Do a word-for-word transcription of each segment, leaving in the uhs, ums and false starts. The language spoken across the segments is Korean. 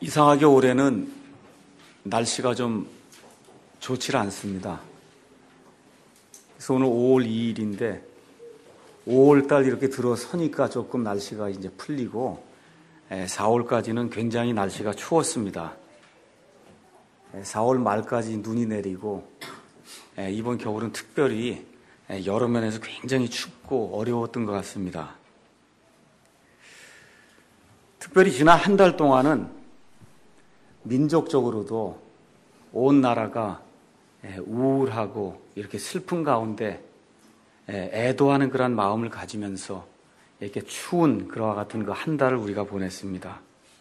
이상하게 올해는 날씨가 좀 좋지 않습니다. 그래서 오늘 오월 이일인데 오월달 이렇게 들어서니까 조금 날씨가 이제 풀리고 사월까지는 굉장히 날씨가 추웠습니다. 사월 말까지 눈이 내리고 이번 겨울은 특별히 여러 면에서 굉장히 춥고 어려웠던 것 같습니다. 특별히 지난 한 달 동안은 민족적으로도 온 나라가 우울하고 이렇게 슬픈 가운데 애도하는 그런 마음을 가지면서 이렇게 추운 그와 같은 그 한 달을 우리가 보냈습니다.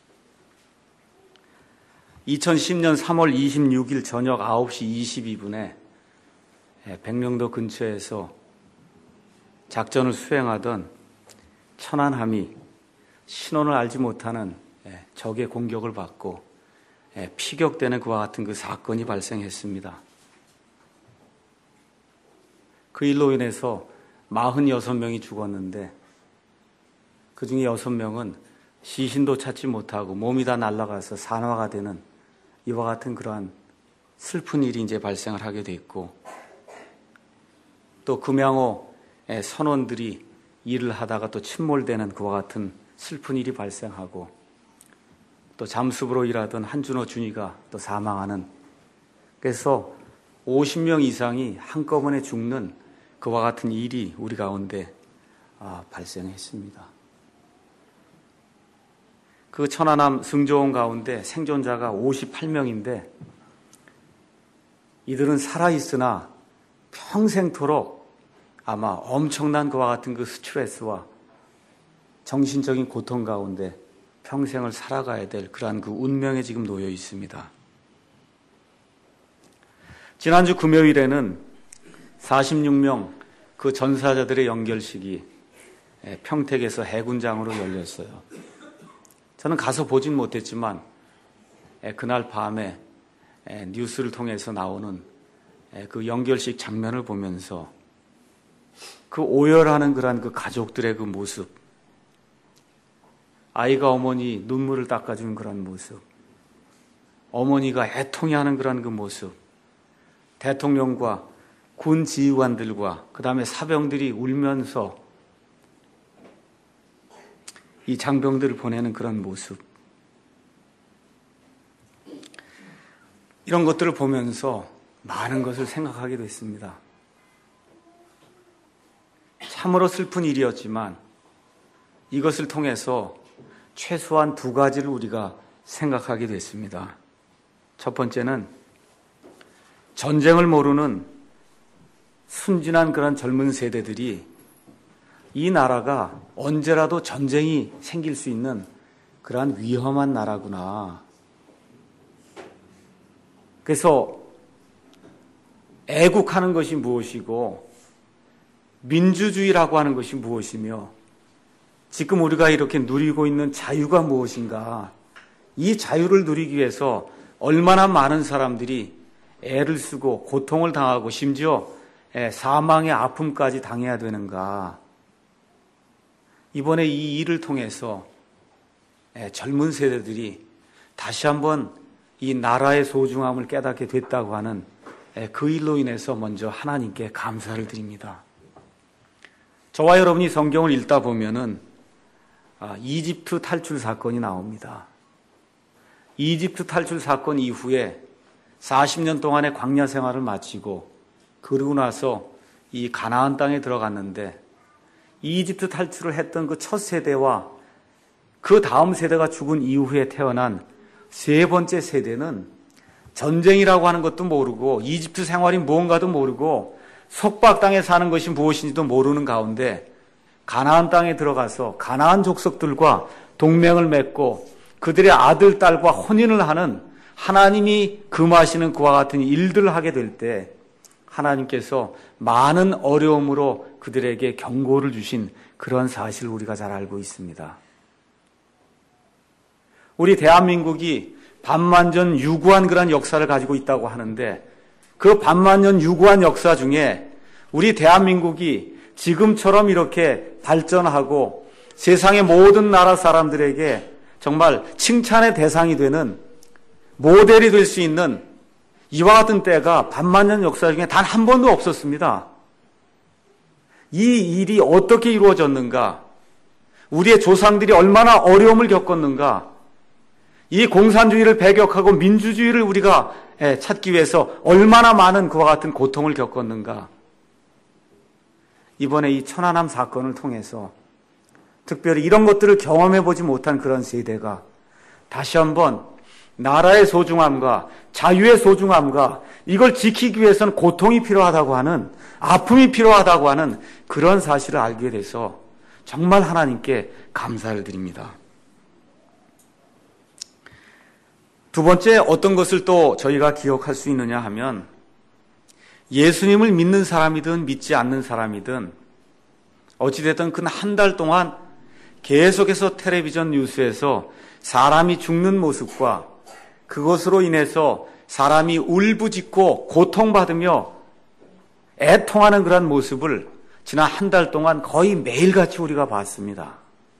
이천십년 삼월 이십육일 저녁 아홉시 이십이분에 백령도 근처에서 작전을 수행하던 천안함이 신원을 알지 못하는 적의 공격을 받고 피격되는 그와 같은 그 사건이 발생했습니다. 그 일로 인해서 사십육 명이 죽었는데 그 중에 여섯 명은 시신도 찾지 못하고 몸이 다 날아가서 산화가 되는 이와 같은 그러한 슬픈 일이 이제 발생을 하게 됐고, 또 금양호 선원들이 일을 하다가 또 침몰되는 그와 같은 슬픈 일이 발생하고, 또 잠수부로 일하던 한준호 준이가 또 사망하는, 그래서 오십 명 이상이 한꺼번에 죽는 그와 같은 일이 우리 가운데 아, 발생했습니다. 그 천안함 승조원 가운데 생존자가 오십팔 명인데 이들은 살아있으나 평생토록 아마 엄청난 그와 같은 그 스트레스와 정신적인 고통 가운데 평생을 살아가야 될 그러한 그 운명에 지금 놓여 있습니다. 지난주 금요일에는 사십육 명 그 전사자들의 연결식이 평택에서 해군장으로 열렸어요. 저는 가서 보진 못했지만 그날 밤에 뉴스를 통해서 나오는 그 연결식 장면을 보면서 그 오열하는 그러한 그 가족들의 그 모습, 아이가 어머니 눈물을 닦아주는 그런 모습, 어머니가 애통해하는 그런 그 모습, 대통령과 군 지휘관들과 그 다음에 사병들이 울면서 이 장병들을 보내는 그런 모습, 이런 것들을 보면서 많은 것을 생각하게 됐습니다. 참으로 슬픈 일이었지만 이것을 통해서 최소한 두 가지를 우리가 생각하게 됐습니다. 첫 번째는 전쟁을 모르는 순진한 그런 젊은 세대들이 이 나라가 언제라도 전쟁이 생길 수 있는 그러한 위험한 나라구나. 그래서 애국하는 것이 무엇이고 민주주의라고 하는 것이 무엇이며 지금 우리가 이렇게 누리고 있는 자유가 무엇인가, 이 자유를 누리기 위해서 얼마나 많은 사람들이 애를 쓰고 고통을 당하고 심지어 사망의 아픔까지 당해야 되는가. 이번에 이 일을 통해서 젊은 세대들이 다시 한번 이 나라의 소중함을 깨닫게 됐다고 하는 그 일로 인해서 먼저 하나님께 감사를 드립니다. 저와 여러분이 성경을 읽다 보면은 이집트 탈출 사건이 나옵니다. 이집트 탈출 사건 이후에 사십 년 동안의 광야 생활을 마치고 그러고 나서 이 가나안 땅에 들어갔는데 이집트 탈출을 했던 그 첫 세대와 그 다음 세대가 죽은 이후에 태어난 세 번째 세대는 전쟁이라고 하는 것도 모르고 이집트 생활이 무언가도 모르고 속박 땅에 사는 것이 무엇인지도 모르는 가운데 가나안 땅에 들어가서 가나안 족속들과 동맹을 맺고 그들의 아들, 딸과 혼인을 하는, 하나님이 금하시는 그와 같은 일들을 하게 될 때 하나님께서 많은 어려움으로 그들에게 경고를 주신 그런 사실을 우리가 잘 알고 있습니다. 우리 대한민국이 반만년 유구한 그런 역사를 가지고 있다고 하는데 그 반만년 유구한 역사 중에 우리 대한민국이 지금처럼 이렇게 발전하고 세상의 모든 나라 사람들에게 정말 칭찬의 대상이 되는 모델이 될 수 있는 이와 같은 때가 반만년 역사 중에 단 한 번도 없었습니다. 이 일이 어떻게 이루어졌는가? 우리의 조상들이 얼마나 어려움을 겪었는가? 이 공산주의를 배격하고 민주주의를 우리가 찾기 위해서 얼마나 많은 그와 같은 고통을 겪었는가? 이번에 이 천안함 사건을 통해서 특별히 이런 것들을 경험해 보지 못한 그런 세대가 다시 한번 나라의 소중함과 자유의 소중함과 이걸 지키기 위해서는 고통이 필요하다고 하는, 아픔이 필요하다고 하는 그런 사실을 알게 돼서 정말 하나님께 감사를 드립니다. 두 번째, 어떤 것을 또 저희가 기억할 수 있느냐 하면, 예수님을 믿는 사람이든 믿지 않는 사람이든 어찌됐든 그 한 달 동안 계속해서 텔레비전 뉴스에서 사람이 죽는 모습과 그것으로 인해서 사람이 울부짖고 고통받으며 애통하는 그런 모습을 지난 한 달 동안 거의 매일같이 우리가 봤습니다.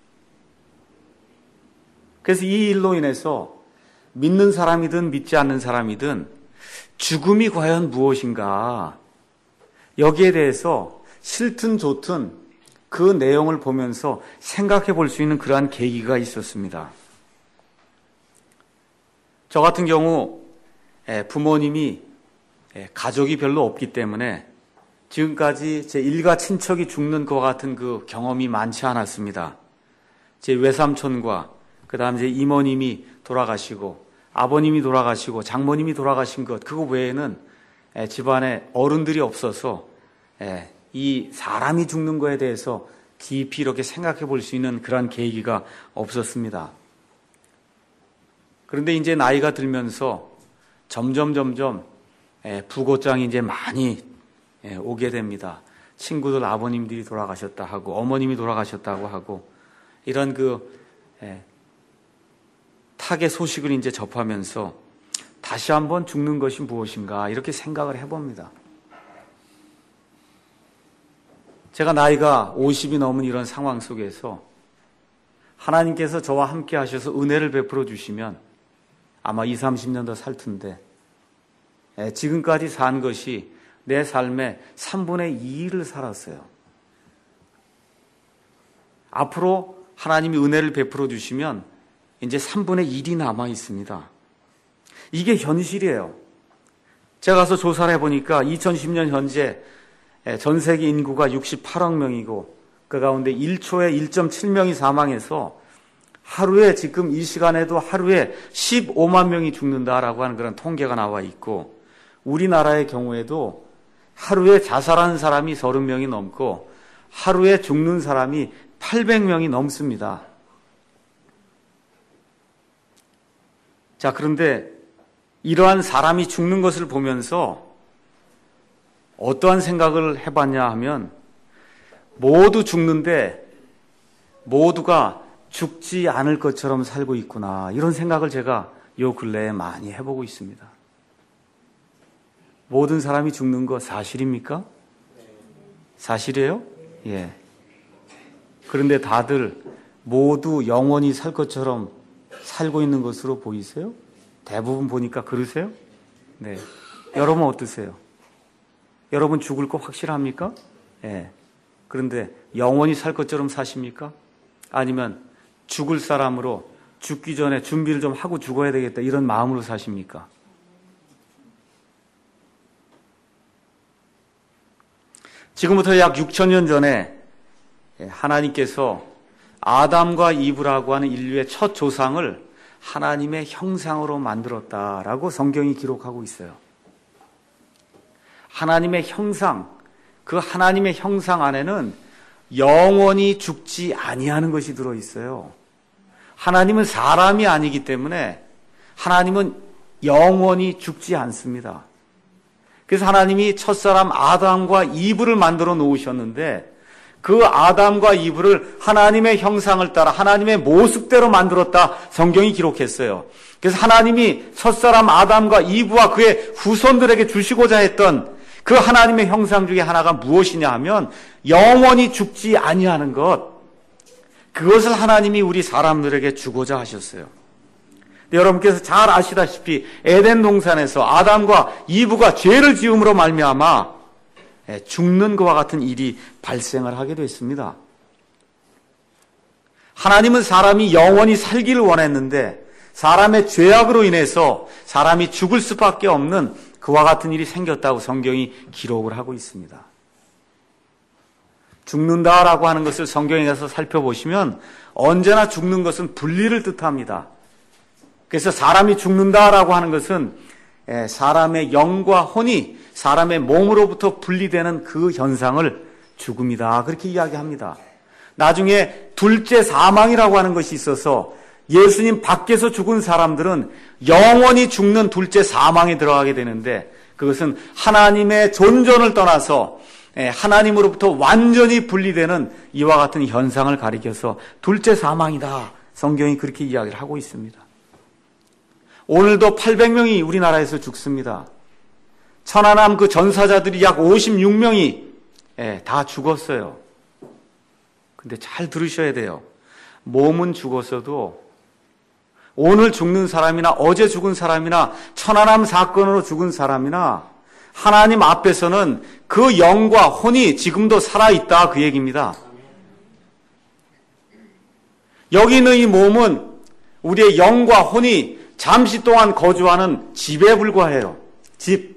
그래서 이 일로 인해서 믿는 사람이든 믿지 않는 사람이든 죽음이 과연 무엇인가, 여기에 대해서 싫든 좋든 그 내용을 보면서 생각해 볼 수 있는 그러한 계기가 있었습니다. 저 같은 경우 부모님이 가족이 별로 없기 때문에 지금까지 제 일가 친척이 죽는 것과 같은 그 경험이 많지 않았습니다. 제 외삼촌과 그 다음 제 이모님이 돌아가시고 아버님이 돌아가시고 장모님이 돌아가신 것, 그거 외에는 집안에 어른들이 없어서 이 사람이 죽는 거에 대해서 깊이 이렇게 생각해 볼 수 있는 그런 계기가 없었습니다. 그런데 이제 나이가 들면서 점점 점점 부고장이 이제 많이 오게 됩니다. 친구들 아버님들이 돌아가셨다 하고 어머님이 돌아가셨다고 하고 이런 그 타의 소식을 이제 접하면서 다시 한번 죽는 것이 무엇인가 이렇게 생각을 해봅니다. 제가 나이가 오십이 넘은 이런 상황 속에서 하나님께서 저와 함께 하셔서 은혜를 베풀어 주시면 아마 이십, 삼십 년 더 살 텐데 지금까지 산 것이 내 삶의 삼분의 이를 살았어요. 앞으로 하나님이 은혜를 베풀어 주시면 이제 삼분의 일이 남아 있습니다. 이게 현실이에요. 제가 가서 조사를 해보니까 이천십 년 현재 전 세계 인구가 육십팔억 명이고 그 가운데 일 초에 일 점 칠 명이 사망해서 하루에 지금 이 시간에도 하루에 십오만 명이 죽는다라고 하는 그런 통계가 나와 있고, 우리나라의 경우에도 하루에 자살하는 사람이 서른 명이 넘고 하루에 죽는 사람이 팔백 명이 넘습니다. 자, 그런데 이러한 사람이 죽는 것을 보면서 어떠한 생각을 해봤냐 하면, 모두 죽는데 모두가 죽지 않을 것처럼 살고 있구나, 이런 생각을 제가 요 근래에 많이 해보고 있습니다. 모든 사람이 죽는 거 사실입니까? 사실이에요? 예. 그런데 다들 모두 영원히 살 것처럼 살고 있는 것으로 보이세요? 대부분 보니까 그러세요? 네. 여러분 어떠세요? 여러분 죽을 거 확실합니까? 예. 그런데 영원히 살 것처럼 사십니까? 아니면 죽을 사람으로 죽기 전에 준비를 좀 하고 죽어야 되겠다, 이런 마음으로 사십니까? 지금부터 약 육천 년 전에 하나님께서 아담과 이브라고 하는 인류의 첫 조상을 하나님의 형상으로 만들었다라고 성경이 기록하고 있어요. 하나님의 형상, 그 하나님의 형상 안에는 영원히 죽지 아니하는 것이 들어있어요. 하나님은 사람이 아니기 때문에 하나님은 영원히 죽지 않습니다. 그래서 하나님이 첫사람 아담과 이브를 만들어 놓으셨는데, 그 아담과 이브를 하나님의 형상을 따라 하나님의 모습대로 만들었다, 성경이 기록했어요. 그래서 하나님이 첫사람 아담과 이브와 그의 후손들에게 주시고자 했던 그 하나님의 형상 중에 하나가 무엇이냐 하면 영원히 죽지 아니하는 것, 그것을 하나님이 우리 사람들에게 주고자 하셨어요. 여러분께서 잘 아시다시피 에덴 동산에서 아담과 이브가 죄를 지음으로 말미암아 죽는 것과 같은 일이 발생을 하게 됐습니다. 하나님은 사람이 영원히 살기를 원했는데 사람의 죄악으로 인해서 사람이 죽을 수밖에 없는 그와 같은 일이 생겼다고 성경이 기록을 하고 있습니다. 죽는다라고 하는 것을 성경에 가서 살펴보시면 언제나 죽는 것은 분리를 뜻합니다. 그래서 사람이 죽는다라고 하는 것은 사람의 영과 혼이 사람의 몸으로부터 분리되는 그 현상을 죽음이다, 그렇게 이야기합니다. 나중에 둘째 사망이라고 하는 것이 있어서 예수님 밖에서 죽은 사람들은 영원히 죽는 둘째 사망에 들어가게 되는데, 그것은 하나님의 존존을 떠나서 하나님으로부터 완전히 분리되는 이와 같은 현상을 가리켜서 둘째 사망이다, 성경이 그렇게 이야기를 하고 있습니다. 오늘도 팔백 명이 우리나라에서 죽습니다. 천안함 그 전사자들이 약 오십육 명이 다 죽었어요. 근데 잘 들으셔야 돼요. 몸은 죽었어도 오늘 죽는 사람이나 어제 죽은 사람이나 천안함 사건으로 죽은 사람이나 하나님 앞에서는 그 영과 혼이 지금도 살아있다, 그 얘기입니다. 여기 있는 이 몸은 우리의 영과 혼이 잠시 동안 거주하는 집에 불과해요. 집.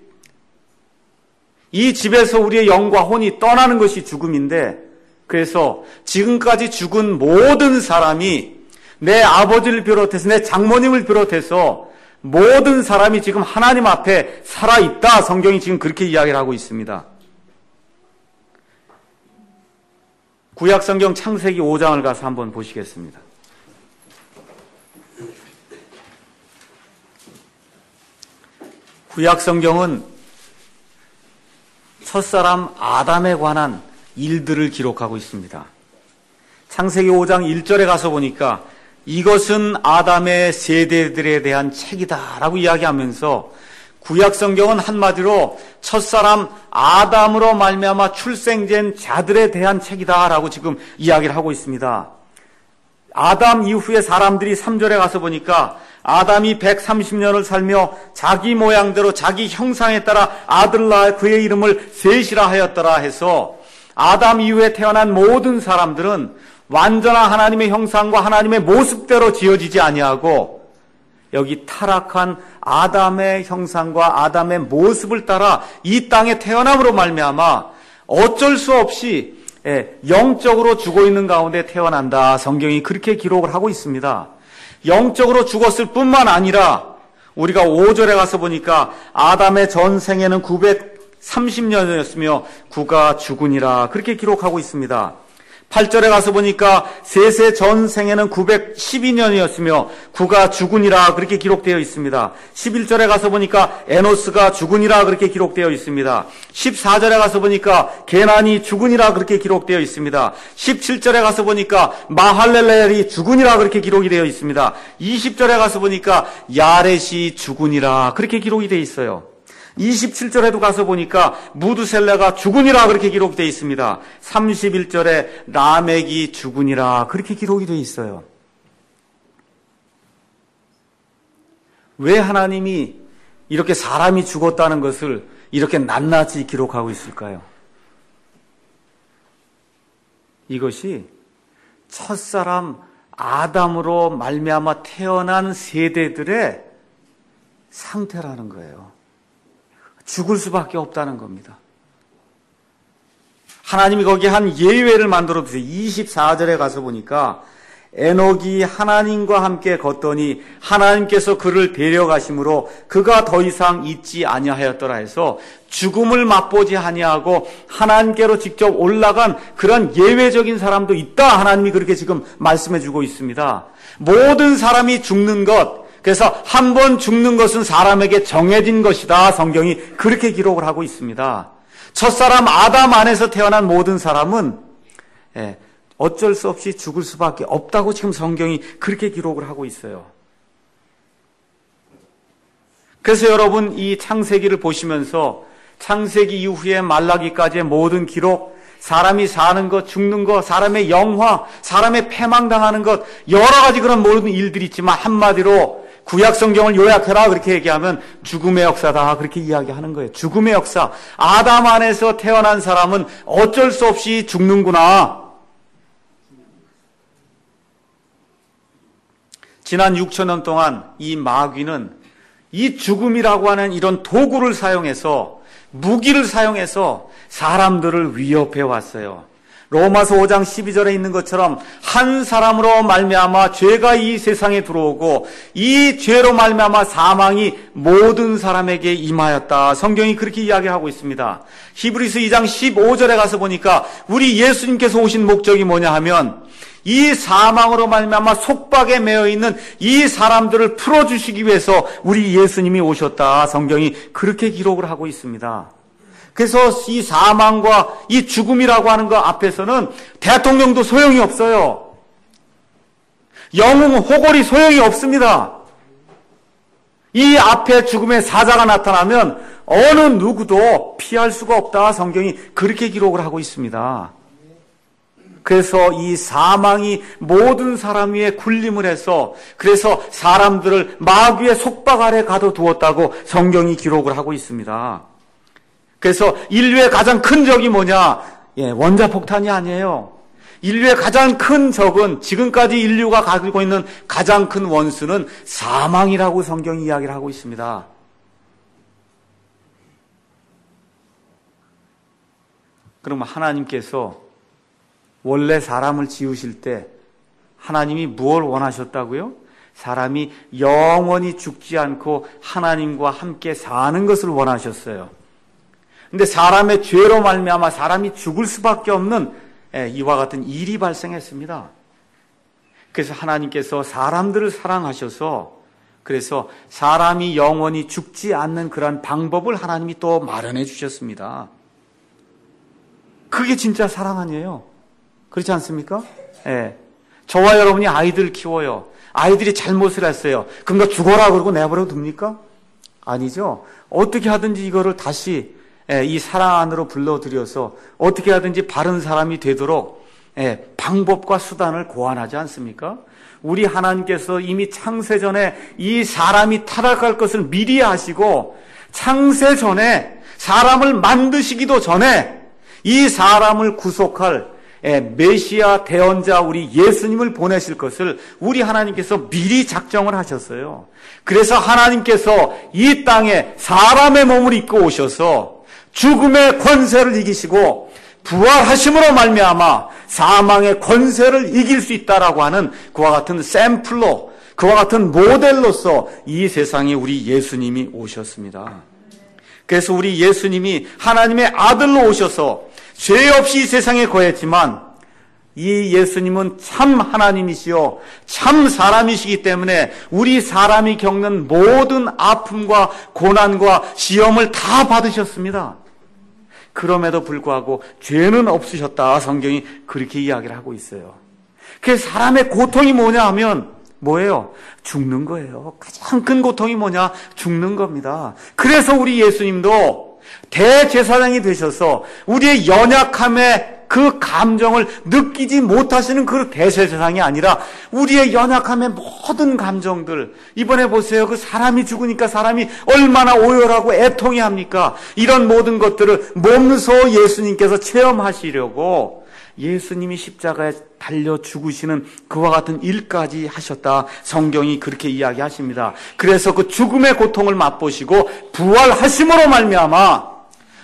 이 집에서 우리의 영과 혼이 떠나는 것이 죽음인데, 그래서 지금까지 죽은 모든 사람이 내 아버지를 비롯해서 내 장모님을 비롯해서 모든 사람이 지금 하나님 앞에 살아있다, 성경이 지금 그렇게 이야기를 하고 있습니다. 구약성경 창세기 오 장을 가서 한번 보시겠습니다. 구약성경은 첫사람 아담에 관한 일들을 기록하고 있습니다. 창세기 오 장 일 절에 가서 보니까 이것은 아담의 세대들에 대한 책이다 라고 이야기하면서 구약성경은 한마디로 첫사람 아담으로 말미암아 출생된 자들에 대한 책이다 라고 지금 이야기를 하고 있습니다. 아담 이후에 사람들이 삼 절에 가서 보니까 아담이 백삼십 년을 살며 자기 모양대로 자기 형상에 따라 아들을 낳아 그의 이름을 셋이라 하였더라 해서 아담 이후에 태어난 모든 사람들은 완전한 하나님의 형상과 하나님의 모습대로 지어지지 아니하고 여기 타락한 아담의 형상과 아담의 모습을 따라 이 땅에 태어남으로 말미암아 어쩔 수 없이 영적으로 죽어 있는 가운데 태어난다, 성경이 그렇게 기록을 하고 있습니다. 영적으로 죽었을 뿐만 아니라 우리가 오 절에 가서 보니까 아담의 전생에는 구백삼십 년이었으며 구가 죽으니라, 그렇게 기록하고 있습니다. 팔 절에 가서 보니까 셋의 전생에는 구백십이 년이었으며 구가 죽으니라, 그렇게 기록되어 있습니다. 십일 절에 가서 보니까 에노스가 죽으니라, 그렇게 기록되어 있습니다. 십사 절에 가서 보니까 게난이 죽으니라, 그렇게 기록되어 있습니다. 십칠 절에 가서 보니까 마할렐렐이 죽으니라, 그렇게 기록이 되어 있습니다. 이십 절에 가서 보니까 야렛이 죽으니라, 그렇게 기록이 되어 있어요. 이십칠 절에도 가서 보니까 무드셀라가 죽으니라, 그렇게 기록되어 있습니다. 삼십일 절에 라멕이 죽으니라, 그렇게 기록이 되어 있어요. 왜 하나님이 이렇게 사람이 죽었다는 것을 이렇게 낱낱이 기록하고 있을까요? 이것이 첫사람 아담으로 말미암아 태어난 세대들의 상태라는 거예요. 죽을 수밖에 없다는 겁니다. 하나님이 거기에 한 예외를 만들어 두세요. 이십사 절에 가서 보니까 에녹이 하나님과 함께 걷더니 하나님께서 그를 데려가심으로 그가 더 이상 있지 아니하였더라 해서 죽음을 맛보지 아니하고 하나님께로 직접 올라간 그런 예외적인 사람도 있다, 하나님이 그렇게 지금 말씀해 주고 있습니다. 모든 사람이 죽는 것, 그래서 한 번 죽는 것은 사람에게 정해진 것이다, 성경이 그렇게 기록을 하고 있습니다. 첫사람 아담 안에서 태어난 모든 사람은 어쩔 수 없이 죽을 수밖에 없다고 지금 성경이 그렇게 기록을 하고 있어요. 그래서 여러분, 이 창세기를 보시면서 창세기 이후에 말라기까지의 모든 기록, 사람이 사는 것, 죽는 것, 사람의 영화, 사람의 패망당하는 것, 여러 가지 그런 모든 일들이 있지만 한마디로 구약 성경을 요약해라 그렇게 얘기하면 죽음의 역사다 그렇게 이야기하는 거예요. 죽음의 역사. 아담 안에서 태어난 사람은 어쩔 수 없이 죽는구나. 지난 육천 년 동안 이 마귀는 이 죽음이라고 하는 이런 도구를 사용해서, 무기를 사용해서 사람들을 위협해 왔어요. 로마서 오 장 십이 절에 있는 것처럼 한 사람으로 말미암아 죄가 이 세상에 들어오고 이 죄로 말미암아 사망이 모든 사람에게 임하였다. 성경이 그렇게 이야기하고 있습니다. 히브리서 이 장 십오 절에 가서 보니까 우리 예수님께서 오신 목적이 뭐냐 하면 이 사망으로 말미암아 속박에 매여 있는 이 사람들을 풀어주시기 위해서 우리 예수님이 오셨다. 성경이 그렇게 기록을 하고 있습니다. 그래서 이 사망과 이 죽음이라고 하는 것 앞에서는 대통령도 소용이 없어요. 영웅 호골이 소용이 없습니다. 이 앞에 죽음의 사자가 나타나면 어느 누구도 피할 수가 없다. 성경이 그렇게 기록을 하고 있습니다. 그래서 이 사망이 모든 사람 위에 군림을 해서 그래서 사람들을 마귀의 속박 아래 가둬두었다고 성경이 기록을 하고 있습니다. 그래서 인류의 가장 큰 적이 뭐냐? 예, 원자폭탄이 아니에요. 인류의 가장 큰 적은, 지금까지 인류가 가지고 있는 가장 큰 원수는 사망이라고 성경이 이야기를 하고 있습니다. 그러면 하나님께서 원래 사람을 지으실 때 하나님이 무엇을 원하셨다고요? 사람이 영원히 죽지 않고 하나님과 함께 사는 것을 원하셨어요. 근데 사람의 죄로 말미암아 사람이 죽을 수밖에 없는 이와 같은 일이 발생했습니다. 그래서 하나님께서 사람들을 사랑하셔서 그래서 사람이 영원히 죽지 않는 그런 방법을 하나님이 또 마련해 주셨습니다. 그게 진짜 사랑 아니에요? 그렇지 않습니까? 예. 저와 여러분이 아이들 키워요. 아이들이 잘못을 했어요. 그럼 너 죽어라 그러고 내버려 둡니까? 아니죠. 어떻게 하든지 이거를 다시 이 사랑 안으로 불러들여서 어떻게 하든지 바른 사람이 되도록 방법과 수단을 고안하지 않습니까? 우리 하나님께서 이미 창세전에 이 사람이 타락할 것을 미리 아시고 창세전에 사람을 만드시기도 전에 이 사람을 구속할 메시아 대언자 우리 예수님을 보내실 것을 우리 하나님께서 미리 작정을 하셨어요. 그래서 하나님께서 이 땅에 사람의 몸을 입고 오셔서 죽음의 권세를 이기시고 부활하심으로 말미암아 사망의 권세를 이길 수 있다라고 하는 그와 같은 샘플로, 그와 같은 모델로서 이 세상에 우리 예수님이 오셨습니다. 그래서 우리 예수님이 하나님의 아들로 오셔서 죄 없이 이 세상에 거했지만 이 예수님은 참 하나님이시요 참 사람이시기 때문에 우리 사람이 겪는 모든 아픔과 고난과 시험을 다 받으셨습니다. 그럼에도 불구하고 죄는 없으셨다. 성경이 그렇게 이야기를 하고 있어요. 그래서 사람의 고통이 뭐냐 하면 뭐예요? 죽는 거예요. 가장 큰 고통이 뭐냐? 죽는 겁니다. 그래서 우리 예수님도 대제사장이 되셔서 우리의 연약함에 그 감정을 느끼지 못하시는 그 대제사장이 아니라 우리의 연약함의 모든 감정들, 이번에 보세요. 그 사람이 죽으니까 사람이 얼마나 오열하고 애통해 합니까? 이런 모든 것들을 몸소 예수님께서 체험하시려고 예수님이 십자가에 달려 죽으시는 그와 같은 일까지 하셨다. 성경이 그렇게 이야기하십니다. 그래서 그 죽음의 고통을 맛보시고 부활하심으로 말미암아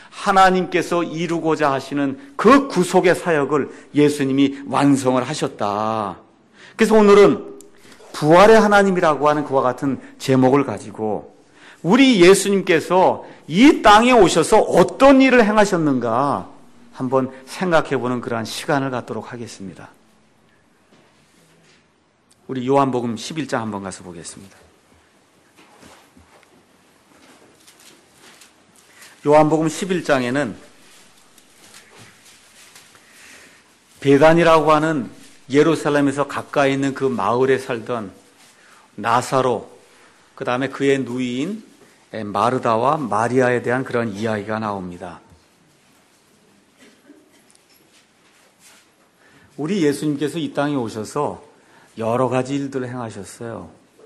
하나님께서 이루고자 하시는 그 구속의 사역을 예수님이 완성을 하셨다. 그래서 오늘은 부활의 하나님이라고 하는 그와 같은 제목을 가지고 우리 예수님께서 이 땅에 오셔서 어떤 일을 행하셨는가 한번 생각해보는 그러한 시간을 갖도록 하겠습니다. 우리 요한복음 십일 장 한번 가서 보겠습니다. 요한복음 십일 장에는 베단이라고 하는 예루살렘에서 가까이 있는 그 마을에 살던 나사로, 그 다음에 그의 누이인 마르다와 마리아에 대한 그런 이야기가 나옵니다. 우리 예수님께서 이 땅에 오셔서 여러 가지 일들을 행하셨어요.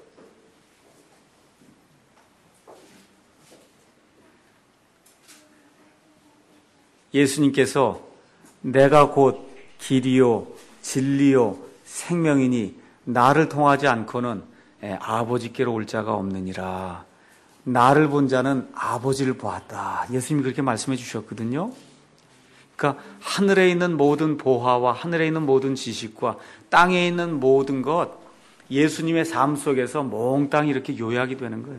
예수님께서 내가 곧 길이요 진리요 생명이니 나를 통하지 않고는 아버지께로 올 자가 없느니라. 나를 본 자는 아버지를 보았다. 예수님이 그렇게 말씀해 주셨거든요. 그러니까 하늘에 있는 모든 보화와 하늘에 있는 모든 지식과 땅에 있는 모든 것, 예수님의 삶 속에서 몽땅 이렇게 요약이 되는 거예요.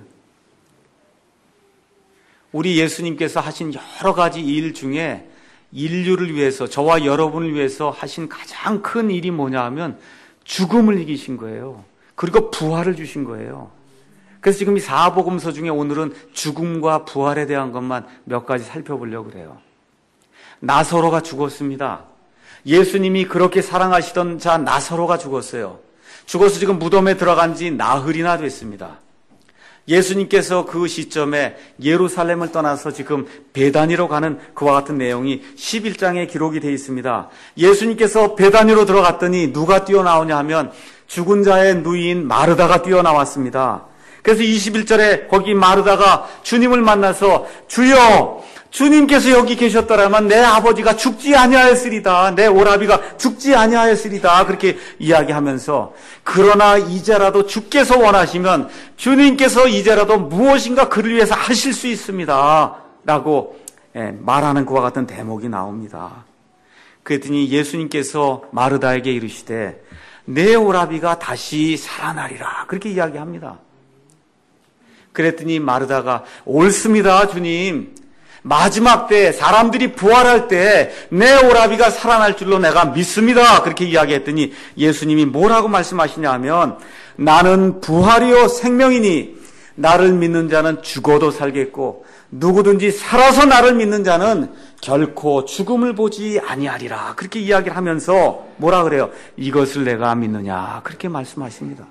우리 예수님께서 하신 여러 가지 일 중에 인류를 위해서, 저와 여러분을 위해서 하신 가장 큰 일이 뭐냐 하면 죽음을 이기신 거예요. 그리고 부활을 주신 거예요. 그래서 지금 이 사복음서 중에 오늘은 죽음과 부활에 대한 것만 몇 가지 살펴보려고 그래요. 나사로가 죽었습니다. 예수님이 그렇게 사랑하시던 자 나사로가 죽었어요. 죽어서 지금 무덤에 들어간 지 나흘이나 됐습니다. 예수님께서 그 시점에 예루살렘을 떠나서 지금 베다니로 가는 그와 같은 내용이 십일 장에 기록이 되어 있습니다. 예수님께서 베다니로 들어갔더니 누가 뛰어나오냐 하면 죽은 자의 누이인 마르다가 뛰어나왔습니다. 그래서 이십일 절에 거기 마르다가 주님을 만나서 주여, 주님께서 여기 계셨더라면 내 아버지가 죽지 아니하였으리다. 내 오라비가 죽지 아니하였으리다. 그렇게 이야기하면서 그러나 이제라도 주께서 원하시면 주님께서 이제라도 무엇인가 그를 위해서 하실 수 있습니다. 라고 말하는 그와 같은 대목이 나옵니다. 그랬더니 예수님께서 마르다에게 이르시되 내 오라비가 다시 살아나리라. 그렇게 이야기합니다. 그랬더니 마르다가 옳습니다, 주님. 마지막 때 사람들이 부활할 때 내 오라비가 살아날 줄로 내가 믿습니다. 그렇게 이야기했더니 예수님이 뭐라고 말씀하시냐 하면 나는 부활이요 생명이니 나를 믿는 자는 죽어도 살겠고 누구든지 살아서 나를 믿는 자는 결코 죽음을 보지 아니하리라. 그렇게 이야기를 하면서 뭐라 그래요? 이것을 내가 믿느냐. 그렇게 말씀하십니다.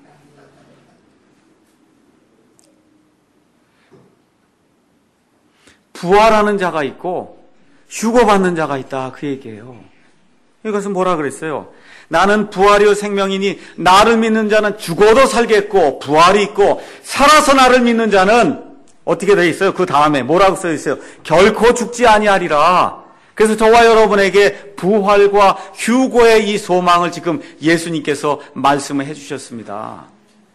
부활하는 자가 있고 휴거받는 자가 있다. 그 얘기예요. 이것은 뭐라 그랬어요? 나는 부활이요 생명이니 나를 믿는 자는 죽어도 살겠고 부활이 있고 살아서 나를 믿는 자는 어떻게 되어 있어요? 그 다음에 뭐라고 써 있어요? 결코 죽지 아니하리라. 그래서 저와 여러분에게 부활과 휴거의 이 소망을 지금 예수님께서 말씀을 해주셨습니다.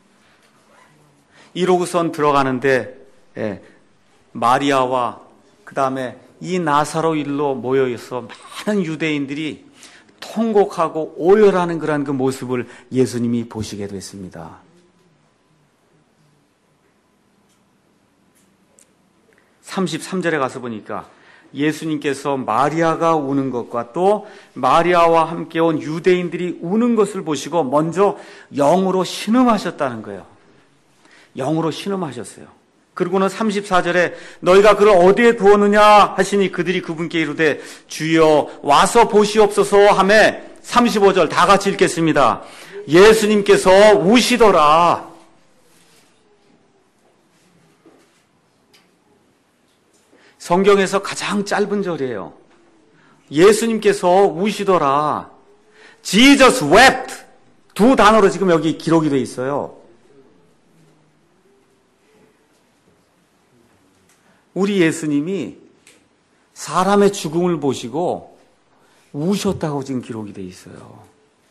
이러고선 들어가는데 예, 마리아와 그 다음에 이 나사로 일로 모여있어 많은 유대인들이 통곡하고 오열하는 그런 그 모습을 예수님이 보시게 됐습니다. 삼십삼 절에 가서 보니까 예수님께서 마리아가 우는 것과 또 마리아와 함께 온 유대인들이 우는 것을 보시고 먼저 영으로 신음하셨다는 거예요. 영으로 신음하셨어요. 그리고는 삼십사 절에 너희가 그를 어디에 두었느냐 하시니 그들이 그분께 이르되 주여 와서 보시옵소서 하매 삼십오 절 다 같이 읽겠습니다. 예수님께서 우시더라. 성경에서 가장 짧은 절이에요. 예수님께서 우시더라. Jesus wept. 두 단어로 지금 여기 기록이 되어 있어요. 우리 예수님이 사람의 죽음을 보시고 우셨다고 지금 기록이 되어 있어요.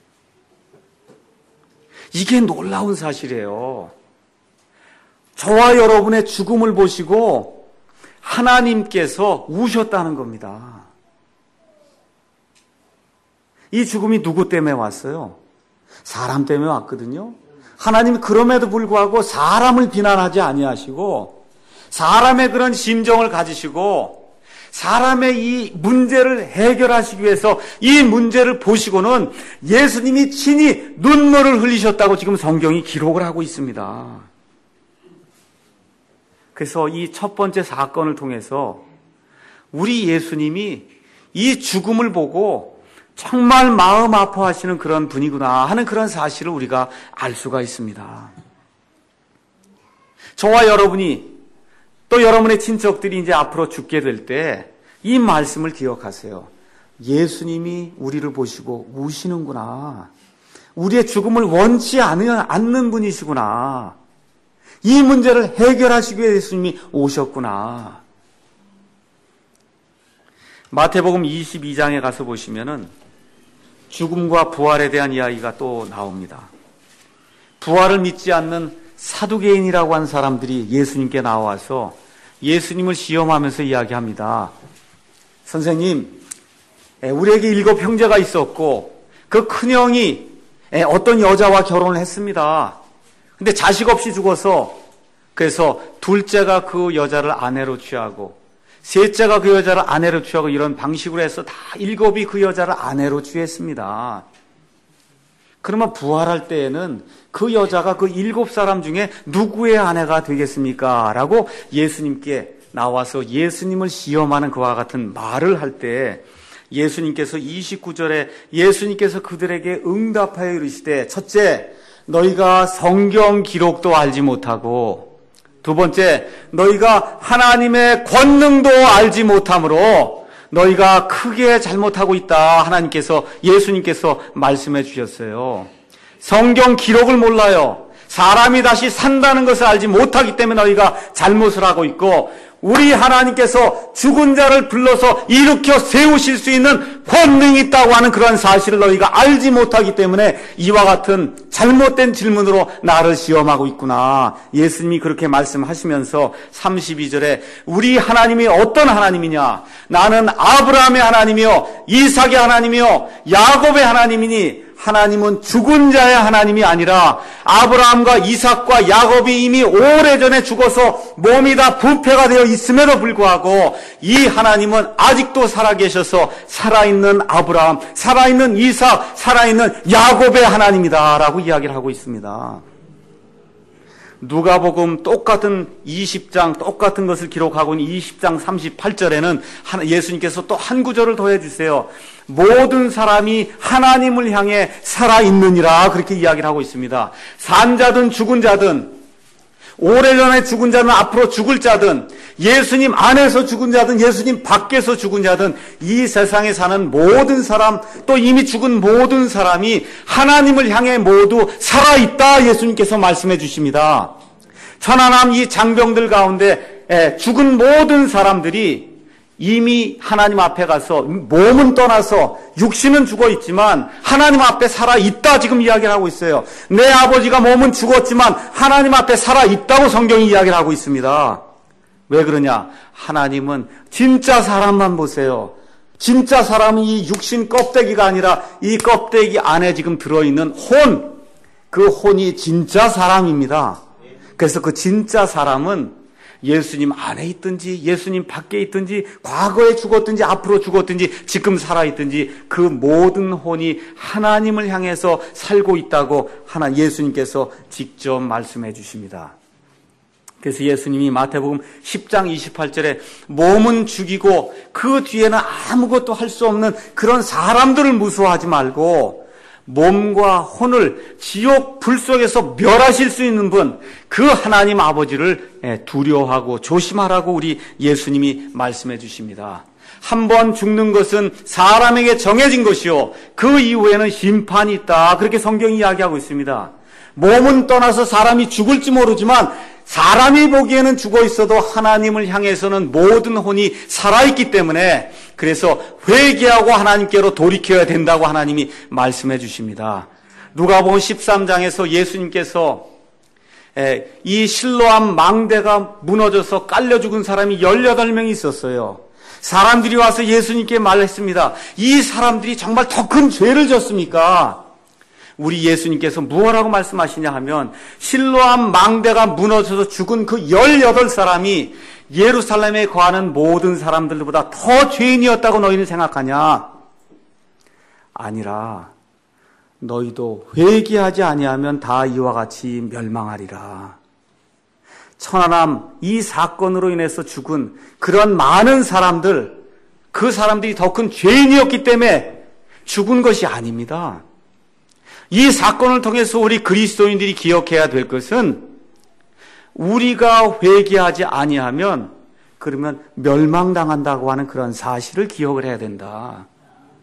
이게 놀라운 사실이에요. 저와 여러분의 죽음을 보시고 하나님께서 우셨다는 겁니다. 이 죽음이 누구 때문에 왔어요? 사람 때문에 왔거든요. 하나님이 그럼에도 불구하고 사람을 비난하지 아니하시고 사람의 그런 심정을 가지시고 사람의 이 문제를 해결하시기 위해서 이 문제를 보시고는 예수님이 친히 눈물을 흘리셨다고 지금 성경이 기록을 하고 있습니다. 그래서 이 첫 번째 사건을 통해서 우리 예수님이 이 죽음을 보고 정말 마음 아파하시는 그런 분이구나 하는 그런 사실을 우리가 알 수가 있습니다. 저와 여러분이 또 여러분의 친척들이 이제 앞으로 죽게 될 때 이 말씀을 기억하세요. 예수님이 우리를 보시고 우시는구나. 우리의 죽음을 원치 않는 분이시구나. 이 문제를 해결하시기 위해 예수님이 오셨구나. 마태복음 이십이 장에 가서 보시면은 죽음과 부활에 대한 이야기가 또 나옵니다. 부활을 믿지 않는 사두개인이라고 하는 사람들이 예수님께 나와서 예수님을 시험하면서 이야기합니다. 선생님, 우리에게 일곱 형제가 있었고 그 큰형이 어떤 여자와 결혼을 했습니다. 근데 자식 없이 죽어서 그래서 둘째가 그 여자를 아내로 취하고 셋째가 그 여자를 아내로 취하고 이런 방식으로 해서 다 일곱이 그 여자를 아내로 취했습니다. 그러면 부활할 때에는 그 여자가 그 일곱 사람 중에 누구의 아내가 되겠습니까? 라고 예수님께 나와서 예수님을 시험하는 그와 같은 말을 할 때 예수님께서 이십구 절에 예수님께서 그들에게 응답하여 이르시되 첫째, 너희가 성경 기록도 알지 못하고 두 번째, 너희가 하나님의 권능도 알지 못함으로 너희가 크게 잘못하고 있다. 하나님께서 예수님께서 말씀해 주셨어요. 성경 기록을 몰라요. 사람이 다시 산다는 것을 알지 못하기 때문에 너희가 잘못을 하고 있고 우리 하나님께서 죽은 자를 불러서 일으켜 세우실 수 있는 권능이 있다고 하는 그런 사실을 너희가 알지 못하기 때문에 이와 같은 잘못된 질문으로 나를 시험하고 있구나. 예수님이 그렇게 말씀하시면서 삼십이 절에 우리 하나님이 어떤 하나님이냐? 나는 아브라함의 하나님이요 이삭의 하나님이요 야곱의 하나님이니 하나님은 죽은 자의 하나님이 아니라 아브라함과 이삭과 야곱이 이미 오래전에 죽어서 몸이 다 부패가 되어 있음에도 불구하고 이 하나님은 아직도 살아계셔서 살아있는 아브라함, 살아있는 이삭, 살아있는 야곱의 하나님이다 라고 이야기를 하고 있습니다. 누가복음 똑같은 이십 장 똑같은 것을 기록하고 있는 이십 장 삼십팔 절에는 예수님께서 또 한 구절을 더해 주세요. 모든 사람이 하나님을 향해 살아있느니라 그렇게 이야기를 하고 있습니다. 산 자든 죽은 자든 오래전에 죽은 자든 앞으로 죽을 자든 예수님 안에서 죽은 자든 예수님 밖에서 죽은 자든 이 세상에 사는 모든 사람 또 이미 죽은 모든 사람이 하나님을 향해 모두 살아있다 예수님께서 말씀해 주십니다. 천하남 이 장병들 가운데 죽은 모든 사람들이 이미 하나님 앞에 가서 몸은 떠나서 육신은 죽어 있지만 하나님 앞에 살아있다 지금 이야기를 하고 있어요. 내 아버지가 몸은 죽었지만 하나님 앞에 살아있다고 성경이 이야기를 하고 있습니다. 왜 그러냐? 하나님은 진짜 사람만 보세요. 진짜 사람은 이 육신 껍데기가 아니라 이 껍데기 안에 지금 들어있는 혼, 그 혼이 진짜 사람입니다. 그래서 그 진짜 사람은 예수님 안에 있든지 예수님 밖에 있든지 과거에 죽었든지 앞으로 죽었든지 지금 살아있든지 그 모든 혼이 하나님을 향해서 살고 있다고 하나 예수님께서 직접 말씀해 주십니다. 그래서 예수님이 마태복음 십 장 이십팔 절에 몸은 죽이고 그 뒤에는 아무것도 할 수 없는 그런 사람들을 무서워하지 말고 몸과 혼을 지옥 불 속에서 멸하실 수 있는 분, 그 하나님 아버지를 두려워하고 조심하라고 우리 예수님이 말씀해 주십니다. 한 번 죽는 것은 사람에게 정해진 것이요 그 이후에는 심판이 있다. 그렇게 성경이 이야기하고 있습니다. 몸은 떠나서 사람이 죽을지 모르지만 사람이 보기에는 죽어 있어도 하나님을 향해서는 모든 혼이 살아있기 때문에 그래서 회개하고 하나님께로 돌이켜야 된다고 하나님이 말씀해 주십니다. 누가복음 십삼 장에서 예수님께서 이 실로암 망대가 무너져서 깔려 죽은 사람이 열여덟 명이 있었어요. 사람들이 와서 예수님께 말했습니다. 이 사람들이 정말 더 큰 죄를 졌습니까? 우리 예수님께서 무엇라고 말씀하시냐 하면 실로암 망대가 무너져서 죽은 그 열여덟 사람이 예루살렘에 거하는 모든 사람들보다 더 죄인이었다고 너희는 생각하냐? 아니라 너희도 회개하지 아니하면 다 이와 같이 멸망하리라. 천하람 이 사건으로 인해서 죽은 그런 많은 사람들, 그 사람들이 더 큰 죄인이었기 때문에 죽은 것이 아닙니다. 이 사건을 통해서 우리 그리스도인들이 기억해야 될 것은 우리가 회개하지 아니하면 그러면 멸망당한다고 하는 그런 사실을 기억을 해야 된다.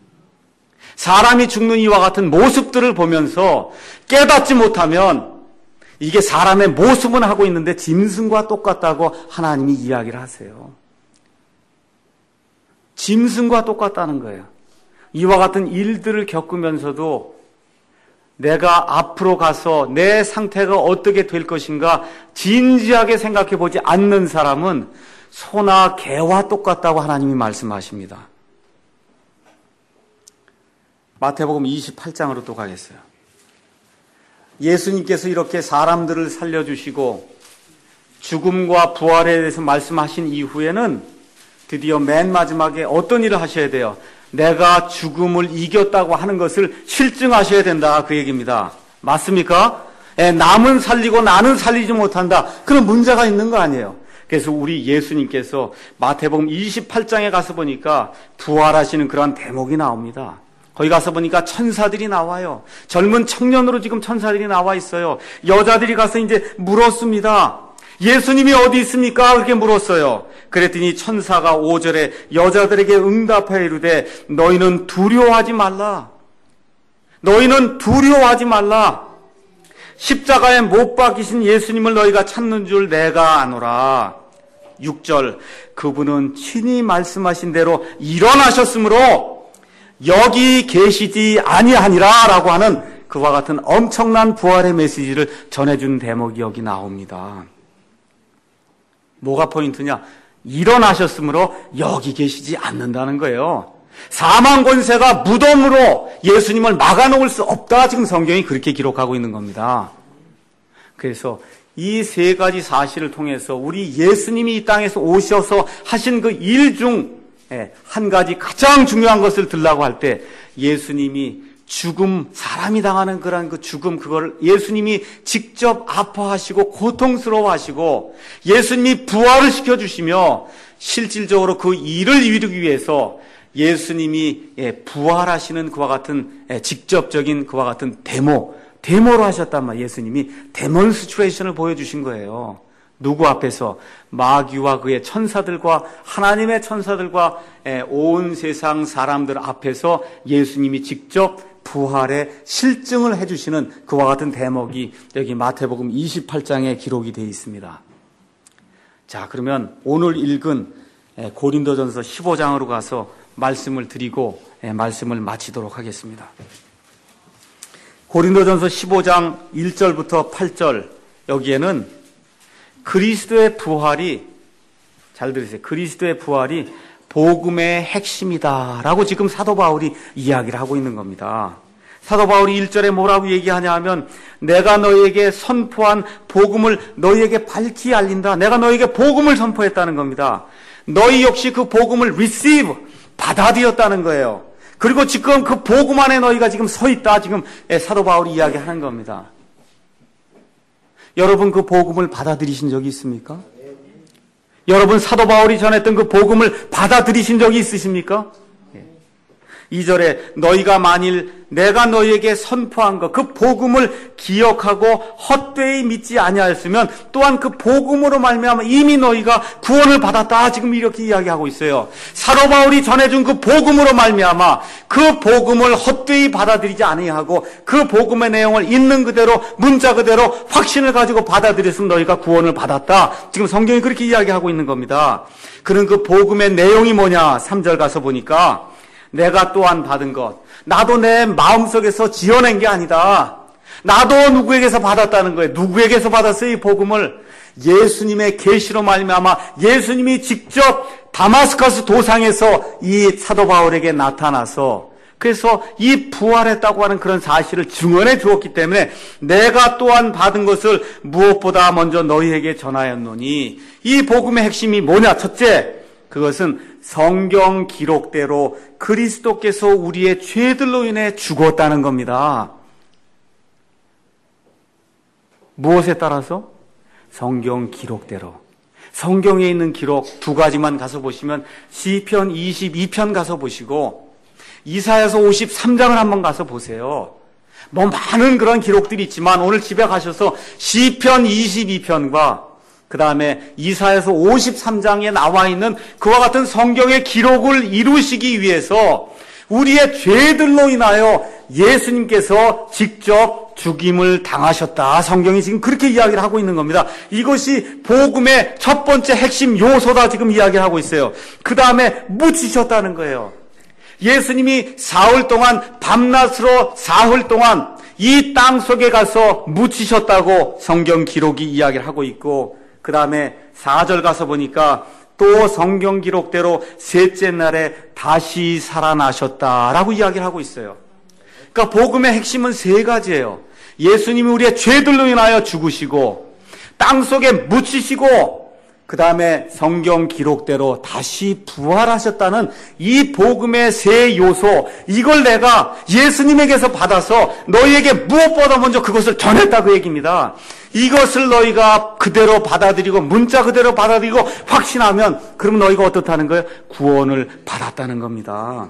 사람이 죽는 이와 같은 모습들을 보면서 깨닫지 못하면 이게 사람의 모습은 하고 있는데 짐승과 똑같다고 하나님이 이야기를 하세요. 짐승과 똑같다는 거예요. 이와 같은 일들을 겪으면서도 내가 앞으로 가서 내 상태가 어떻게 될 것인가 진지하게 생각해 보지 않는 사람은 소나 개와 똑같다고 하나님이 말씀하십니다. 마태복음 이십팔 장으로 또 가겠어요. 예수님께서 이렇게 사람들을 살려주시고 죽음과 부활에 대해서 말씀하신 이후에는 드디어 맨 마지막에 어떤 일을 하셔야 돼요? 내가 죽음을 이겼다고 하는 것을 실증하셔야 된다, 그 얘기입니다. 맞습니까? 예, 남은 살리고 나는 살리지 못한다. 그런 문제가 있는 거 아니에요. 그래서 우리 예수님께서 마태복음 이십팔 장에 가서 보니까 부활하시는 그러한 대목이 나옵니다. 거기 가서 보니까 천사들이 나와요. 젊은 청년으로 지금 천사들이 나와 있어요. 여자들이 가서 이제 물었습니다. 예수님이 어디 있습니까? 그렇게 물었어요. 그랬더니 천사가 오 절에 여자들에게 응답하여 이르되 너희는 두려워하지 말라. 너희는 두려워하지 말라. 십자가에 못 박히신 예수님을 너희가 찾는 줄 내가 아노라. 육 절 그분은 친히 말씀하신 대로 일어나셨으므로 여기 계시지 아니하니라 라고 하는 그와 같은 엄청난 부활의 메시지를 전해준 대목이 여기 나옵니다. 뭐가 포인트냐? 일어나셨으므로 여기 계시지 않는다는 거예요. 사망 권세가 무덤으로 예수님을 막아놓을 수 없다. 지금 성경이 그렇게 기록하고 있는 겁니다. 그래서 이 세 가지 사실을 통해서 우리 예수님이 이 땅에서 오셔서 하신 그 일 중 한 가지 가장 중요한 것을 들라고 할 때 예수님이 죽음, 사람이 당하는 그런 그 죽음, 그걸 예수님이 직접 아파하시고 고통스러워하시고 예수님이 부활을 시켜주시며 실질적으로 그 일을 이루기 위해서 예수님이 부활하시는 그와 같은 직접적인 그와 같은 데모, 데모로 하셨단 말이에요. 예수님이 데몬스트레이션을 보여주신 거예요. 누구 앞에서? 마귀와 그의 천사들과 하나님의 천사들과 온 세상 사람들 앞에서 예수님이 직접 부활의 실증을 해주시는 그와 같은 대목이 여기 마태복음 이십팔 장에 기록이 되어 있습니다. 자, 그러면 오늘 읽은 고린도전서 십오 장으로 가서 말씀을 드리고 말씀을 마치도록 하겠습니다. 고린도전서 십오 장 일 절부터 팔 절, 여기에는 그리스도의 부활이, 잘 들으세요. 그리스도의 부활이 복음의 핵심이다라고 지금 사도 바울이 이야기를 하고 있는 겁니다. 사도 바울이 일 절에 뭐라고 얘기하냐 하면 내가 너희에게 선포한 복음을 너희에게 밝히 알린다. 내가 너희에게 복음을 선포했다는 겁니다. 너희 역시 그 복음을 receive, 받아들였다는 거예요. 그리고 지금 그 복음 안에 너희가 지금 서 있다. 지금 사도 바울이 이야기하는 겁니다. 여러분 그 복음을 받아들이신 적이 있습니까? 여러분 사도 바울이 전했던 그 복음을 받아들이신 적이 있으십니까? 이 절에 너희가 만일 내가 너희에게 선포한 것, 그 복음을 기억하고 헛되이 믿지 아니하였으면 또한 그 복음으로 말미암아 이미 너희가 구원을 받았다. 지금 이렇게 이야기하고 있어요. 사도 바울이 전해준 그 복음으로 말미암아 그 복음을 헛되이 받아들이지 아니하고 그 복음의 내용을 있는 그대로 문자 그대로 확신을 가지고 받아들였으면 너희가 구원을 받았다. 지금 성경이 그렇게 이야기하고 있는 겁니다. 그런 그 복음의 내용이 뭐냐? 삼 절 가서 보니까 내가 또한 받은 것, 나도 내 마음속에서 지어낸 게 아니다. 나도 누구에게서 받았다는 거예요. 누구에게서 받았어요? 이 복음을 예수님의 계시로 말미암아 예수님이 직접 다마스커스 도상에서 이 사도 바울에게 나타나서 그래서 이 부활했다고 하는 그런 사실을 증언해 주었기 때문에 내가 또한 받은 것을 무엇보다 먼저 너희에게 전하였노니 이 복음의 핵심이 뭐냐? 첫째, 그것은 성경 기록대로 그리스도께서 우리의 죄들로 인해 죽었다는 겁니다. 무엇에 따라서? 성경 기록대로. 성경에 있는 기록 두 가지만 가서 보시면 시편 이십이 편 가서 보시고 이사야서 오십삼 장을 한번 가서 보세요. 뭐 많은 그런 기록들이 있지만 오늘 집에 가셔서 시편 이십이 편과 그 다음에 이사야서 오십삼 장에 나와 있는 그와 같은 성경의 기록을 이루시기 위해서 우리의 죄들로 인하여 예수님께서 직접 죽임을 당하셨다. 성경이 지금 그렇게 이야기를 하고 있는 겁니다. 이것이 복음의 첫 번째 핵심 요소다 지금 이야기를 하고 있어요. 그 다음에 묻히셨다는 거예요. 예수님이 사흘 동안 밤낮으로 사흘 동안 이 땅 속에 가서 묻히셨다고 성경 기록이 이야기를 하고 있고, 그 다음에 사 절 가서 보니까 또 성경 기록대로 셋째 날에 다시 살아나셨다라고 이야기를 하고 있어요. 그러니까 복음의 핵심은 세 가지예요. 예수님이 우리의 죄들로 인하여 죽으시고, 땅 속에 묻히시고, 그 다음에 성경 기록대로 다시 부활하셨다는 이 복음의 세 요소, 이걸 내가 예수님에게서 받아서 너희에게 무엇보다 먼저 그것을 전했다 그 얘기입니다. 이것을 너희가 그대로 받아들이고 문자 그대로 받아들이고 확신하면 그럼 너희가 어떻다는 거예요? 구원을 받았다는 겁니다.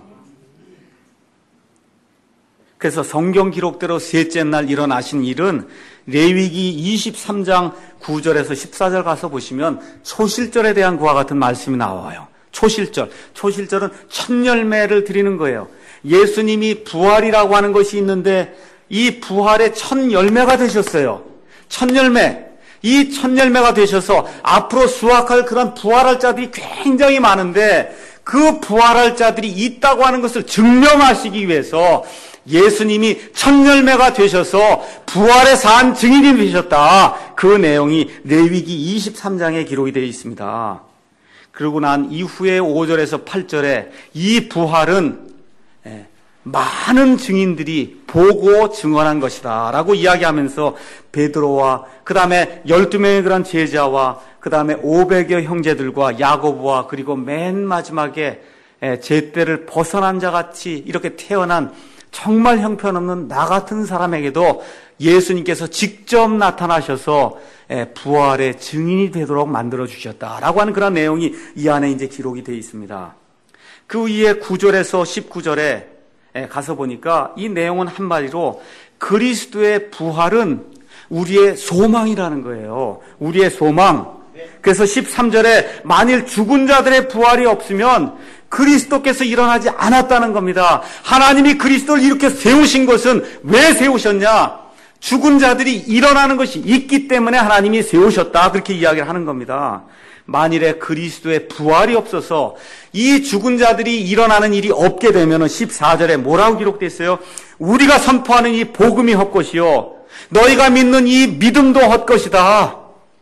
그래서 성경 기록대로 셋째 날 일어나신 일은 레위기 이십삼 장 구 절에서 십사 절 가서 보시면 초실절에 대한 그와 같은 말씀이 나와요. 초실절. 초실절은 첫 열매를 드리는 거예요. 예수님이 부활이라고 하는 것이 있는데 이 부활의 첫 열매가 되셨어요. 첫 열매. 이 첫 열매가 되셔서 앞으로 수확할 그런 부활할 자들이 굉장히 많은데 그 부활할 자들이 있다고 하는 것을 증명하시기 위해서 예수님이 첫 열매가 되셔서 부활의 산 증인이 되셨다. 그 내용이 레위기 이십삼 장에 기록이 되어 있습니다. 그러고 난 이후에 오 절에서 팔 절에 이 부활은 많은 증인들이 보고 증언한 것이다 라고 이야기하면서 베드로와 그 다음에 열두 명의 그런 제자와 그 다음에 오백여 형제들과 야고보와 그리고 맨 마지막에 제때를 벗어난 자같이 이렇게 태어난 정말 형편없는 나 같은 사람에게도 예수님께서 직접 나타나셔서 부활의 증인이 되도록 만들어주셨다라고 하는 그런 내용이 이 안에 이제 기록이 되어 있습니다. 그 위에 구 절에서 십구 절에 가서 보니까 이 내용은 한마디로 그리스도의 부활은 우리의 소망이라는 거예요. 우리의 소망. 그래서 십삼 절에 만일 죽은 자들의 부활이 없으면 그리스도께서 일어나지 않았다는 겁니다. 하나님이 그리스도를 이렇게 세우신 것은 왜 세우셨냐? 죽은 자들이 일어나는 것이 있기 때문에 하나님이 세우셨다. 그렇게 이야기를 하는 겁니다. 만일에 그리스도의 부활이 없어서 이 죽은 자들이 일어나는 일이 없게 되면 십사 절에 뭐라고 기록되어 있어요? 우리가 선포하는 이 복음이 헛것이요 너희가 믿는 이 믿음도 헛것이다.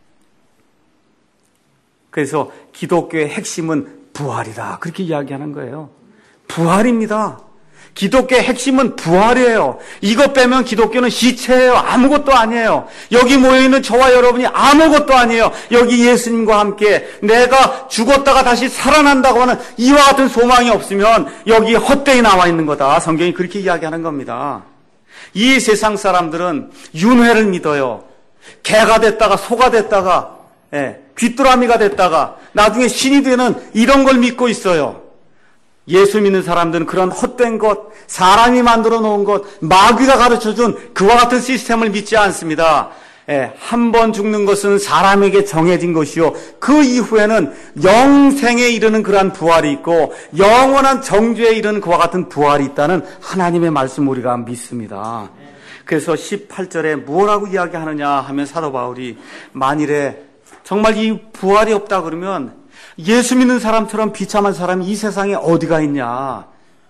그래서 기독교의 핵심은 부활이다. 그렇게 이야기하는 거예요. 부활입니다. 기독교의 핵심은 부활이에요. 이것 빼면 기독교는 시체예요. 아무것도 아니에요. 여기 모여있는 저와 여러분이 아무것도 아니에요. 여기 예수님과 함께 내가 죽었다가 다시 살아난다고 하는 이와 같은 소망이 없으면 여기 헛되이 나와 있는 거다. 성경이 그렇게 이야기하는 겁니다. 이 세상 사람들은 윤회를 믿어요. 개가 됐다가 소가 됐다가 예, 귀뚜라미가 됐다가 나중에 신이 되는 이런 걸 믿고 있어요. 예수 믿는 사람들은 그런 헛된 것, 사람이 만들어 놓은 것, 마귀가 가르쳐준 그와 같은 시스템을 믿지 않습니다. 예, 한 번 죽는 것은 사람에게 정해진 것이요. 그 이후에는 영생에 이르는 그러한 부활이 있고 영원한 정죄에 이르는 그와 같은 부활이 있다는 하나님의 말씀 우리가 믿습니다. 그래서 십팔 절에 뭐라고 이야기하느냐 하면 사도 바울이 만일에 정말 이 부활이 없다 그러면 예수 믿는 사람처럼 비참한 사람이 이 세상에 어디가 있냐?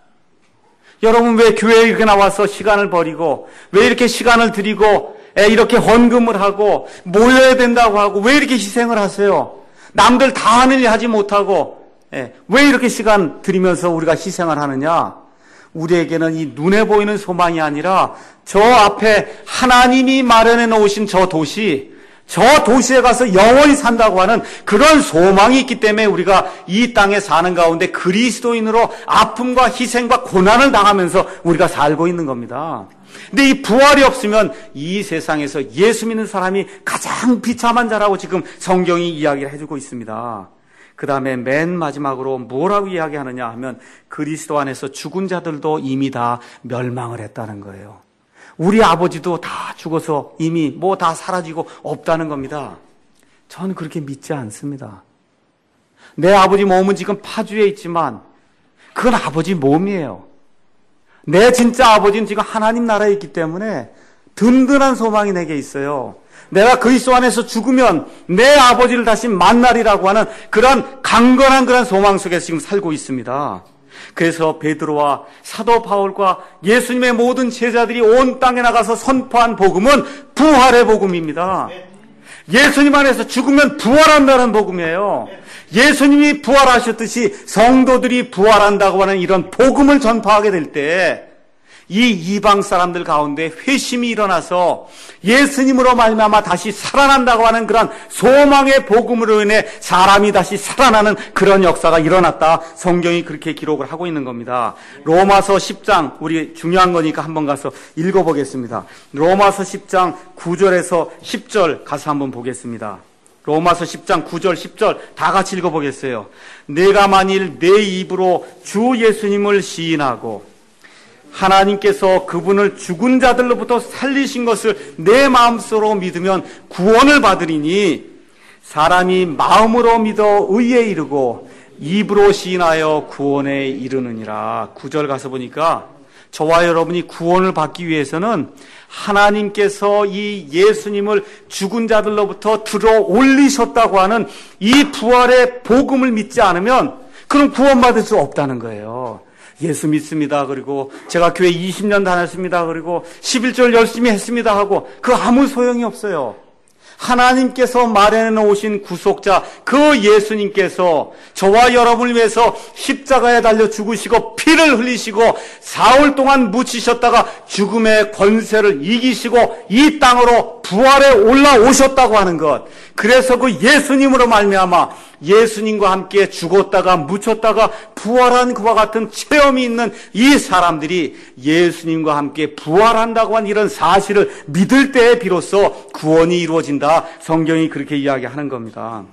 여러분 왜 교회에 이렇게 나와서 시간을 버리고 왜 이렇게 시간을 들이고 이렇게 헌금을 하고 모여야 된다고 하고 왜 이렇게 희생을 하세요? 남들 다 하는 일 하지 못하고 왜 이렇게 시간 들이면서 우리가 희생을 하느냐? 우리에게는 이 눈에 보이는 소망이 아니라 저 앞에 하나님이 마련해 놓으신 저 도시, 저 도시에 가서 영원히 산다고 하는 그런 소망이 있기 때문에 우리가 이 땅에 사는 가운데 그리스도인으로 아픔과 희생과 고난을 당하면서 우리가 살고 있는 겁니다. 근데 이 부활이 없으면 이 세상에서 예수 믿는 사람이 가장 비참한 자라고 지금 성경이 이야기를 해주고 있습니다. 그 다음에 맨 마지막으로 뭐라고 이야기하느냐 하면 그리스도 안에서 죽은 자들도 이미 다 멸망을 했다는 거예요. 우리 아버지도 다 죽어서 이미 뭐 다 사라지고 없다는 겁니다. 저는 그렇게 믿지 않습니다. 내 아버지 몸은 지금 파주에 있지만 그건 아버지 몸이에요. 내 진짜 아버지는 지금 하나님 나라에 있기 때문에 든든한 소망이 내게 있어요. 내가 그리스도 안에서 죽으면 내 아버지를 다시 만나리라고 하는 그런 강건한 그런 소망 속에서 지금 살고 있습니다. 그래서 베드로와 사도 바울과 예수님의 모든 제자들이 온 땅에 나가서 선포한 복음은 부활의 복음입니다. 예수님 안에서 죽으면 부활한다는 복음이에요. 예수님이 부활하셨듯이 성도들이 부활한다고 하는 이런 복음을 전파하게 될 때 이 이방 사람들 가운데 회심이 일어나서 예수님으로 말미암아 다시 살아난다고 하는 그런 소망의 복음으로 인해 사람이 다시 살아나는 그런 역사가 일어났다. 성경이 그렇게 기록을 하고 있는 겁니다. 로마서 십 장, 우리 중요한 거니까 한번 가서 읽어보겠습니다. 로마서 십 장 구 절에서 십 절 가서 한번 보겠습니다. 로마서 십 장 구 절 십 절 다 같이 읽어보겠어요. 내가 만일 내 입으로 주 예수님을 시인하고 하나님께서 그분을 죽은 자들로부터 살리신 것을 내 마음속으로 믿으면 구원을 받으리니 사람이 마음으로 믿어 의에 이르고 입으로 시인하여 구원에 이르느니라. 구 절 가서 보니까 저와 여러분이 구원을 받기 위해서는 하나님께서 이 예수님을 죽은 자들로부터 들어 올리셨다고 하는 이 부활의 복음을 믿지 않으면 그럼 구원받을 수 없다는 거예요. 예수 믿습니다. 그리고 제가 교회 이십 년 다녔습니다. 그리고 십일 절 열심히 했습니다 하고 그 아무 소용이 없어요. 하나님께서 마련해 놓으신 구속자 그 예수님께서 저와 여러분을 위해서 십자가에 달려 죽으시고 피를 흘리시고 사흘 동안 묻히셨다가 죽음의 권세를 이기시고 이 땅으로 부활에 올라오셨다고 하는 것. 그래서 그 예수님으로 말미암아 예수님과 함께 죽었다가 묻혔다가 부활한 그와 같은 체험이 있는 이 사람들이 예수님과 함께 부활한다고 한 이런 사실을 믿을 때에 비로소 구원이 이루어진다. 성경이 그렇게 이야기하는 겁니다.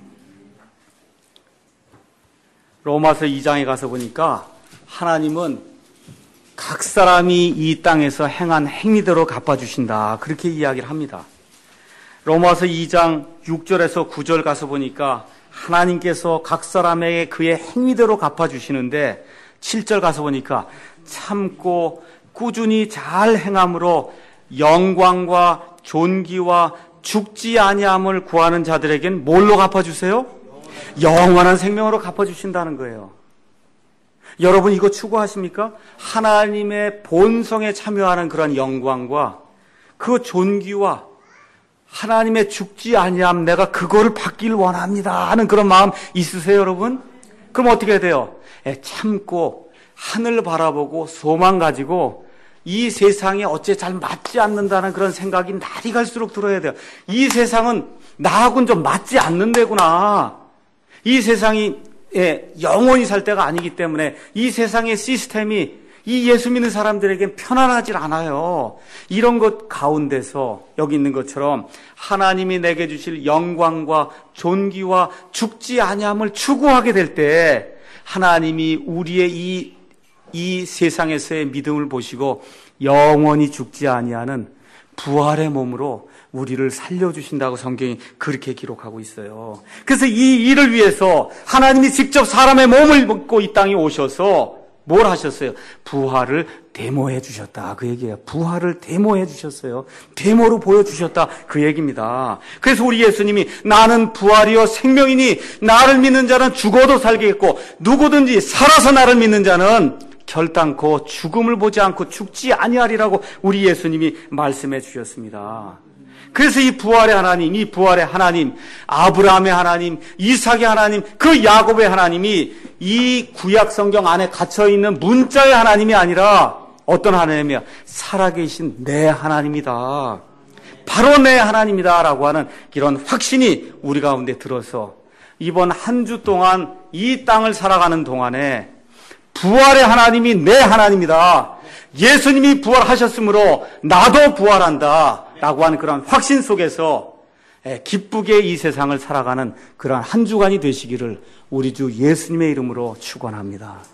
로마서 이 장에 가서 보니까 하나님은 각 사람이 이 땅에서 행한 행위대로 갚아주신다. 그렇게 이야기를 합니다. 로마서 이 장 육 절에서 구 절 가서 보니까 하나님께서 각 사람에게 그의 행위대로 갚아주시는데 칠 절 가서 보니까 참고 꾸준히 잘 행함으로 영광과 존귀와 죽지 아니함을 구하는 자들에겐 뭘로 갚아주세요? 영원한 생명으로 갚아주신다는 거예요. 여러분 이거 추구하십니까? 하나님의 본성에 참여하는 그런 영광과 그 존귀와 하나님의 죽지 아니함 내가 그거를 받길 원합니다 하는 그런 마음 있으세요 여러분? 그럼 어떻게 돼요? 참고 하늘 바라보고 소망 가지고 이 세상에 어째 잘 맞지 않는다는 그런 생각이 날이 갈수록 들어야 돼요. 이 세상은 나하고는 좀 맞지 않는 데구나. 이 세상이 영원히 살 때가 아니기 때문에 이 세상의 시스템이 이 예수 믿는 사람들에겐 편안하지 않아요. 이런 것 가운데서 여기 있는 것처럼 하나님이 내게 주실 영광과 존귀와 죽지 아니함을 추구하게 될 때 하나님이 우리의 이, 이 세상에서의 믿음을 보시고 영원히 죽지 아니하는 부활의 몸으로 우리를 살려주신다고 성경이 그렇게 기록하고 있어요. 그래서 이 일을 위해서 하나님이 직접 사람의 몸을 입고 이 땅에 오셔서 뭘 하셨어요? 부활을 데모해 주셨다. 그 얘기예요. 부활을 데모해 주셨어요. 데모로 보여주셨다. 그 얘기입니다. 그래서 우리 예수님이 나는 부활이요 생명이니 나를 믿는 자는 죽어도 살겠고 누구든지 살아서 나를 믿는 자는 결단코 죽음을 보지 않고 죽지 아니하리라고 우리 예수님이 말씀해 주셨습니다. 그래서 이 부활의 하나님, 이 부활의 하나님, 아브라함의 하나님, 이삭의 하나님, 그 야곱의 하나님이 이 구약 성경 안에 갇혀있는 문자의 하나님이 아니라 어떤 하나님이야? 살아계신 내 하나님이다. 바로 내 하나님이다 라고 하는 이런 확신이 우리 가운데 들어서 이번 한 주 동안 이 땅을 살아가는 동안에 부활의 하나님이 내 하나님이다. 예수님이 부활하셨으므로 나도 부활한다. 라고 하는 그런 확신 속에서 기쁘게 이 세상을 살아가는 그런 한 주간이 되시기를 우리 주 예수님의 이름으로 축원합니다.